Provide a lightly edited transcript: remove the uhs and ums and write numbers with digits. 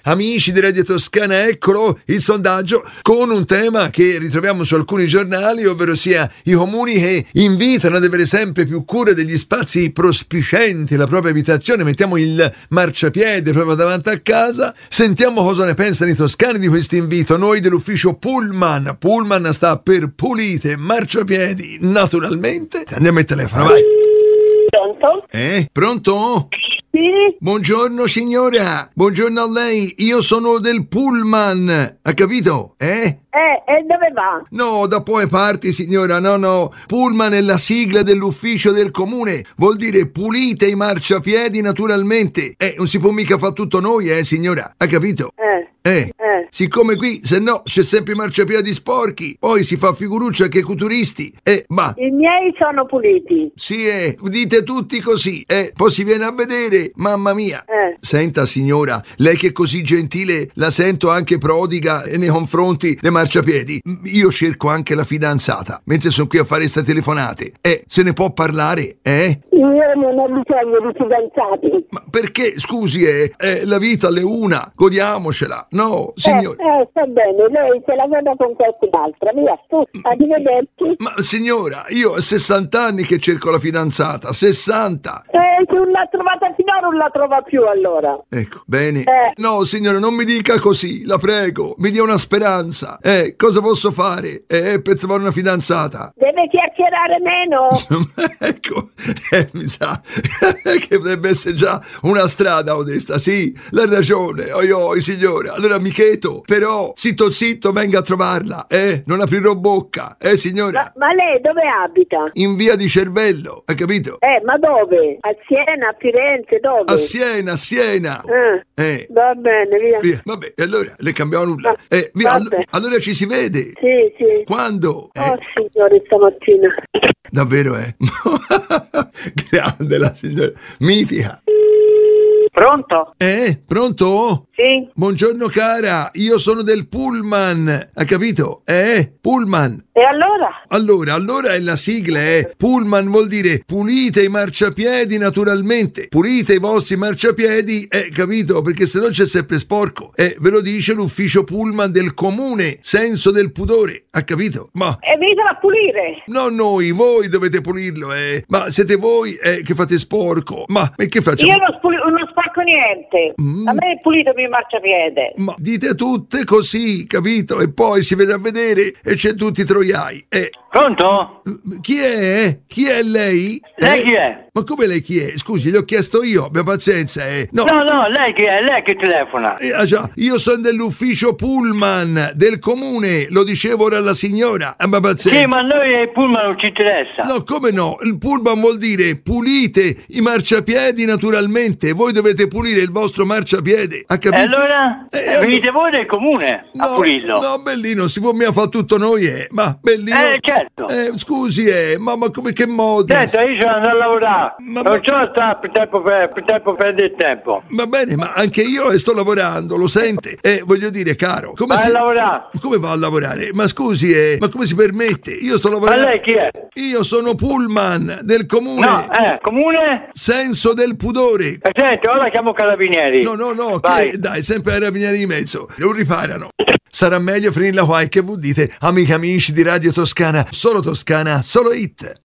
Amici di Radio Toscana, eccolo il sondaggio con un tema che ritroviamo su alcuni giornali, ovvero sia i comuni che invitano ad avere sempre più cura degli spazi prospicenti la propria abitazione. Mettiamo il marciapiede proprio davanti a casa. Sentiamo cosa ne pensano i toscani di questo invito. Noi dell'ufficio Pullman sta per pulite marciapiedi naturalmente. Andiamo al telefono, vai. Pronto? Pronto? Sì? Buongiorno signora, buongiorno a lei, io sono del Pullman, ha capito? E dove va? No, da poi parti signora, no, Pullman è la sigla dell'ufficio del comune, vuol dire pulite i marciapiedi naturalmente, non si può mica fare tutto noi, signora, ha capito? Siccome qui, se no, c'è sempre i marciapiedi sporchi, poi si fa figuruccia che coi turisti, ma... I miei sono puliti. Sì, dite tutti così, poi si viene a vedere, mamma mia. Senta signora, lei che è così gentile, la sento anche prodiga nei confronti dei marciapiedi. Io cerco anche la fidanzata, mentre sono qui a fare sta telefonate. Se ne può parlare, Io non ho bisogno di fidanzati. Ma perché, scusi, la vita è una, godiamocela, no, signora? Sta bene, lei se la veda con qualcun'altra, via, tu, arrivederci. Ma signora, io ho 60 anni che cerco la fidanzata, 60. Se non l'ha trovata finora non la trova più allora. Ecco, bene. No, signora, non mi dica così, la prego, mi dia una speranza. Cosa posso fare per trovare una fidanzata? Deve chiacchierare meno. Ecco, mi sa che potrebbe essere già una strada onesta. Sì, l'ha ragione, oi signora. Allora amichetto, però zitto venga a trovarla, non aprirò bocca, signora. Ma lei dove abita? In via di Cervello, ha capito? Ma dove? A Siena, a Firenze, dove? A Siena. Va bene, via. Vabbè, allora le cambiamo nulla. Via, allora ci si vede. Sì. Quando? Oh signore, stamattina. Davvero, grande la signora, mitica. Pronto? Pronto? Sì. Buongiorno cara, io sono del Pullman, ha capito? Pullman. E allora? Allora è la sigla, Pullman vuol dire pulite i marciapiedi naturalmente. Pulite i vostri marciapiedi, capito? Perché se no c'è sempre sporco. Ve lo dice l'ufficio Pullman del comune, senso del pudore, ha capito? Ma... E venitelo a pulire. Non noi, voi dovete pulirlo, Ma siete voi che fate sporco. Ma che facciamo? Io non sporco niente. A me è pulito il marciapiede. Ma dite tutte così, capito? E poi si viene a vedere e c'è tutti i troiai. Pronto? Chi è? Chi è lei? Lei chi è? Ma come lei chi è? Scusi, gli ho chiesto io, abbia pazienza, No, lei chi è? Lei che telefona? Già, io sono dell'ufficio Pullman del comune, lo dicevo ora alla signora, abbia pazienza. Sì, ma noi il Pullman non ci interessa. No, come no? Il Pullman vuol dire pulite i marciapiedi naturalmente, voi dovete pulire il vostro marciapiede, ha capito? E allora? Venite voi del comune a pulirlo. No, bellino, si può mica fare tutto noi, ma bellino. Certo. Scusi, ma come che modo? Senta, io sono andato a lavorare. Non c'ho sta per tempo perdere il tempo. Va bene, ma anche io sto lavorando, lo sente? Voglio dire, caro, come vai a lavorare? Come va a lavorare? Ma scusi, ma come si permette? Io sto lavorando. Ma lei chi è? Io sono Pullman del comune. No, comune? Senso del pudore. Senti, ora chiamo Carabinieri. No, dai, sempre Carabinieri in mezzo. Non riparano. Sarà meglio finirla qua, e che voi dite, amici di Radio Toscana, solo hit.